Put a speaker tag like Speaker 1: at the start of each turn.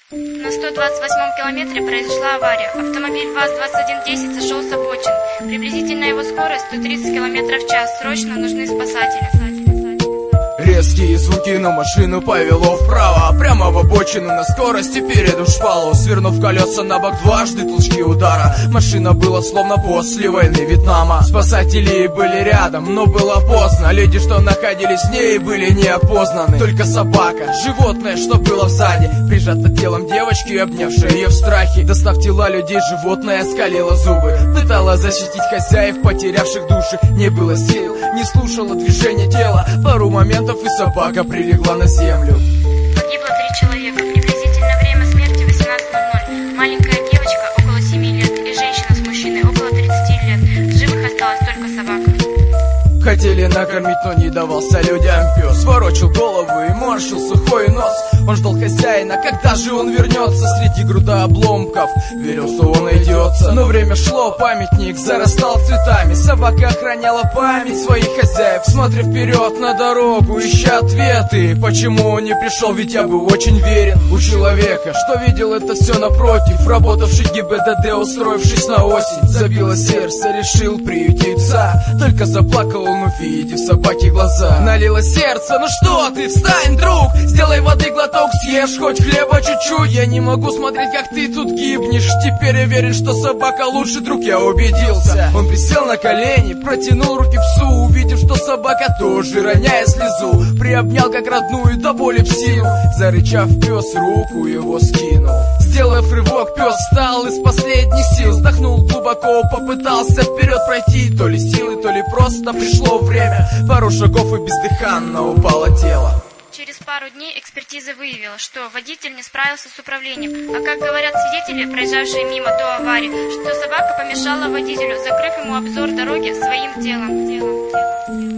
Speaker 1: На 128-м километре произошла авария. Автомобиль ВАЗ-2110 зашел с обочины. Приблизительно его скорость 130 км в час. Срочно нужны спасатели.
Speaker 2: Резкие звуки, но машину повело вправо, прямо в обочину на скорости перед шпалу. Свернув колеса на бок, дважды толчки удара. Машина была словно после войны Вьетнама. Спасатели были рядом, но было поздно. Люди, что находились в ней, были не опознаны. Только собака, животное, что было сзади, прижато телом девочки, обнявшей ее в страхе. Достав тела людей, животное скалило зубы, пыталось защитить хозяев, потерявших души. Не было сил, не слушало движения тела. Пару моментов и собака прилегла на землю.
Speaker 1: Погибло 3 человека. Приблизительно время смерти 18:00. Маленькая девочка около 7 лет и женщина с мужчиной около 30 лет. В живых осталась только собака.
Speaker 2: Хотели накормить, но не давался людям пес. Ворочил голову и морщил сухой нос. Он ждал хозяина, когда же он вернется. Среди груда обломков верил, что он найдется. Но время шло, памятник зарастал цветами. Собака охраняла память своих хозяев, смотря вперед на дорогу, ища ответы. Почему он не пришел, ведь я был очень верен у человека, что видел это все напротив. Работавший ГИБДД, устроившись на осень, забило сердце, решил приютиться. Только заплакал он, увидев собаки глаза. Налило сердце, ну что ты, встань, друг, сделай воды глоток, съешь хоть хлеба чуть-чуть. Я не могу смотреть, как ты тут гибнешь. Теперь я уверен, что собака лучший друг, я убедился. Он присел на колени, протянул руки псу, увидев, что собака тоже, роняя слезу, приобнял как родную до боли псину. Зарычав, пес руку его скинул. Сделав рывок, пес встал из последних сил, вздохнул глубоко, попытался вперед пройти. То ли силы, то ли просто пришло время. Пару шагов и бездыханно упало тело.
Speaker 1: Через пару дней экспертиза выявила, что водитель не справился с управлением. А как говорят свидетели, проезжавшие мимо до аварии, что собака помешала водителю, закрыв ему обзор дороги своим телом.